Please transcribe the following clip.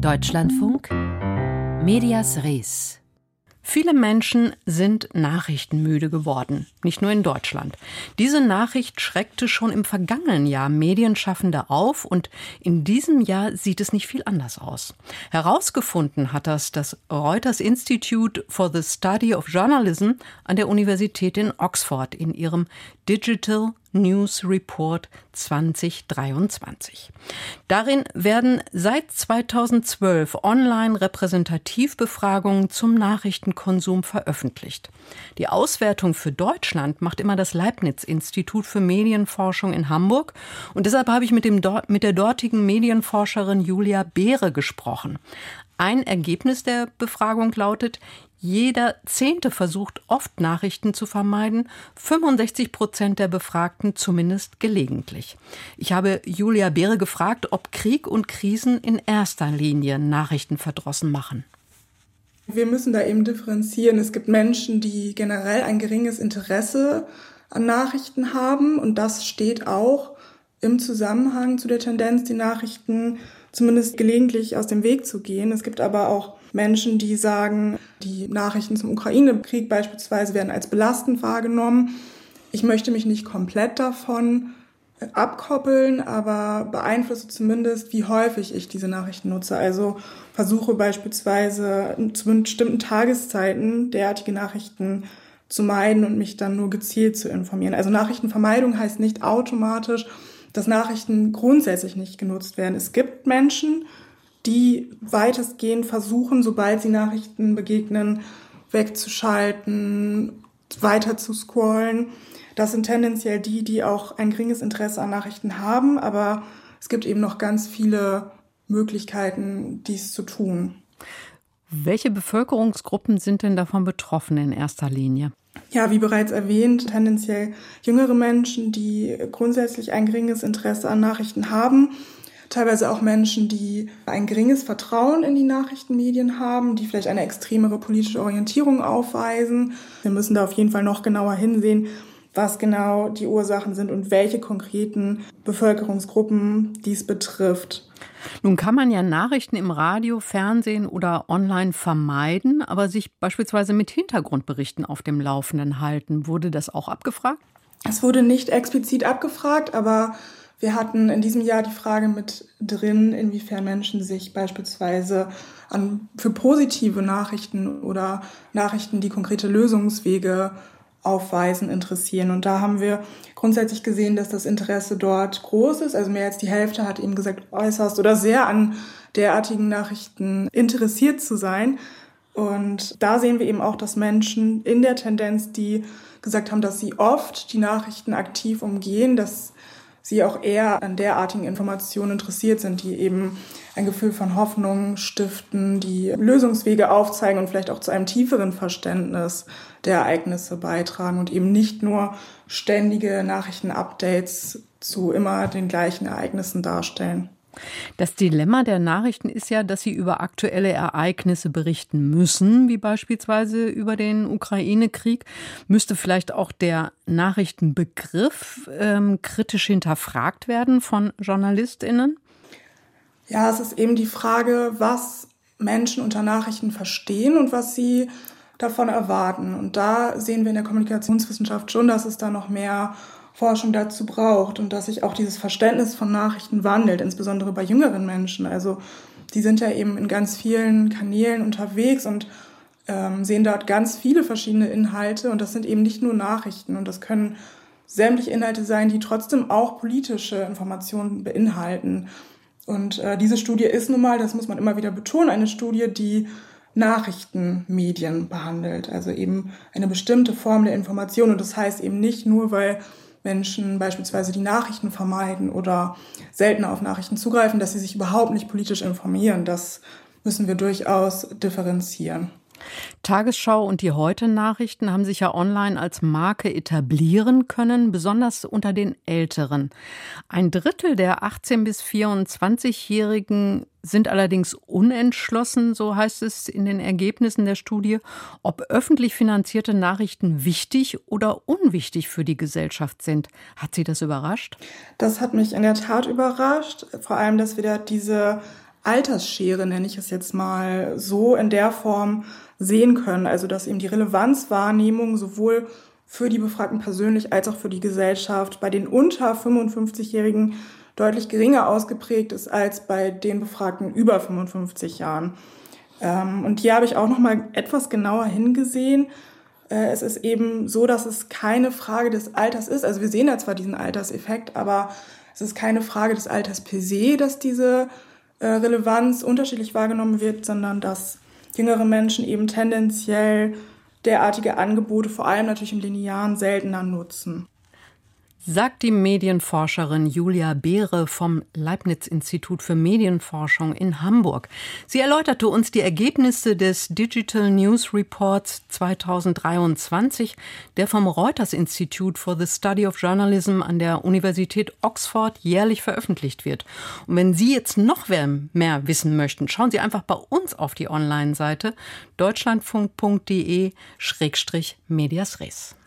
Deutschlandfunk Medias Res. Viele Menschen sind nachrichtenmüde geworden, nicht nur in Deutschland. Diese Nachricht schreckte schon im vergangenen Jahr Medienschaffende auf und in diesem Jahr sieht es nicht viel anders aus. Herausgefunden hat das Reuters Institute for the Study of Journalism an der Universität in Oxford in ihrem Digital News Report 2023. Darin werden seit 2012 Online-Repräsentativbefragungen zum Nachrichtenkonsum veröffentlicht. Die Auswertung für Deutschland macht immer das Leibniz-Institut für Medienforschung in Hamburg. Und deshalb habe ich mit der dortigen Medienforscherin Julia Behre gesprochen. Ein Ergebnis der Befragung lautet: Jeder Zehnte versucht oft, Nachrichten zu vermeiden, 65% der Befragten zumindest gelegentlich. Ich habe Julia Behre gefragt, ob Krieg und Krisen in erster Linie Nachrichten verdrossen machen. Wir müssen da eben differenzieren. Es gibt Menschen, die generell ein geringes Interesse an Nachrichten haben, und das steht auch im Zusammenhang zu der Tendenz, die Nachrichten zumindest gelegentlich aus dem Weg zu gehen. Es gibt aber auch Menschen, die sagen, die Nachrichten zum Ukraine-Krieg beispielsweise werden als belastend wahrgenommen. Ich möchte mich nicht komplett davon abkoppeln, aber beeinflusse zumindest, wie häufig ich diese Nachrichten nutze. Also versuche beispielsweise zu bestimmten Tageszeiten derartige Nachrichten zu meiden und mich dann nur gezielt zu informieren. Also Nachrichtenvermeidung heißt nicht automatisch, dass Nachrichten grundsätzlich nicht genutzt werden. Es gibt Menschen, die weitestgehend versuchen, sobald sie Nachrichten begegnen, wegzuschalten, weiter zu scrollen. Das sind tendenziell die auch ein geringes Interesse an Nachrichten haben, aber es gibt eben noch ganz viele Möglichkeiten, dies zu tun. Welche Bevölkerungsgruppen sind denn davon betroffen in erster Linie? Ja, wie bereits erwähnt, tendenziell jüngere Menschen, die grundsätzlich ein geringes Interesse an Nachrichten haben. Teilweise auch Menschen, die ein geringes Vertrauen in die Nachrichtenmedien haben, die vielleicht eine extremere politische Orientierung aufweisen. Wir müssen da auf jeden Fall noch genauer hinsehen, was genau die Ursachen sind und welche konkreten Bevölkerungsgruppen dies betrifft. Nun kann man ja Nachrichten im Radio, Fernsehen oder online vermeiden, aber sich beispielsweise mit Hintergrundberichten auf dem Laufenden halten. Wurde das auch abgefragt? Es wurde nicht explizit abgefragt, aber wir hatten in diesem Jahr die Frage mit drin, inwiefern Menschen sich beispielsweise für positive Nachrichten oder Nachrichten, die konkrete Lösungswege aufweisen, interessieren. Und da haben wir grundsätzlich gesehen, dass das Interesse dort groß ist. Also mehr als die Hälfte hat eben gesagt, äußerst oder sehr an derartigen Nachrichten interessiert zu sein. Und da sehen wir eben auch, dass Menschen in der Tendenz, die gesagt haben, dass sie oft die Nachrichten aktiv umgehen, dass sie auch eher an derartigen Informationen interessiert sind, die eben ein Gefühl von Hoffnung stiften, die Lösungswege aufzeigen und vielleicht auch zu einem tieferen Verständnis der Ereignisse beitragen und eben nicht nur ständige Nachrichten-Updates zu immer den gleichen Ereignissen darstellen. Das Dilemma der Nachrichten ist ja, dass sie über aktuelle Ereignisse berichten müssen, wie beispielsweise über den Ukraine-Krieg. Müsste vielleicht auch der Nachrichtenbegriff kritisch hinterfragt werden von JournalistInnen? Ja, es ist eben die Frage, was Menschen unter Nachrichten verstehen und was sie davon erwarten. Und da sehen wir in der Kommunikationswissenschaft schon, dass es da noch mehr Forschung dazu braucht und dass sich auch dieses Verständnis von Nachrichten wandelt, insbesondere bei jüngeren Menschen. Also die sind ja eben in ganz vielen Kanälen unterwegs und sehen dort ganz viele verschiedene Inhalte, und das sind eben nicht nur Nachrichten, und das können sämtliche Inhalte sein, die trotzdem auch politische Informationen beinhalten. Und diese Studie ist nun mal, das muss man immer wieder betonen, eine Studie, die Nachrichtenmedien behandelt, also eben eine bestimmte Form der Information. Und das heißt eben nicht nur, weil Menschen beispielsweise die Nachrichten vermeiden oder seltener auf Nachrichten zugreifen, dass sie sich überhaupt nicht politisch informieren. Das müssen wir durchaus differenzieren. Tagesschau und die Heute-Nachrichten haben sich ja online als Marke etablieren können, besonders unter den Älteren. 1/3 der 18- bis 24-Jährigen sind allerdings unentschlossen, so heißt es in den Ergebnissen der Studie, ob öffentlich finanzierte Nachrichten wichtig oder unwichtig für die Gesellschaft sind. Hat Sie das überrascht? Das hat mich in der Tat überrascht, vor allem, dass wir da diese Altersschere, nenne ich es jetzt mal, so in der Form sehen können. Also dass eben die Relevanzwahrnehmung sowohl für die Befragten persönlich als auch für die Gesellschaft bei den unter 55-Jährigen deutlich geringer ausgeprägt ist als bei den Befragten über 55 Jahren. Und hier habe ich auch noch mal etwas genauer hingesehen. Es ist eben so, dass es keine Frage des Alters ist. Also wir sehen ja zwar diesen Alterseffekt, aber es ist keine Frage des Alters per se, dass diese Relevanz unterschiedlich wahrgenommen wird, sondern dass jüngere Menschen eben tendenziell derartige Angebote, vor allem natürlich im Linearen, seltener nutzen. Sagt die Medienforscherin Julia Behre vom Leibniz-Institut für Medienforschung in Hamburg. Sie erläuterte uns die Ergebnisse des Digital News Reports 2023, der vom Reuters Institute for the Study of Journalism an der Universität Oxford jährlich veröffentlicht wird. Und wenn Sie jetzt noch mehr wissen möchten, schauen Sie einfach bei uns auf die Online-Seite deutschlandfunk.de/medias res.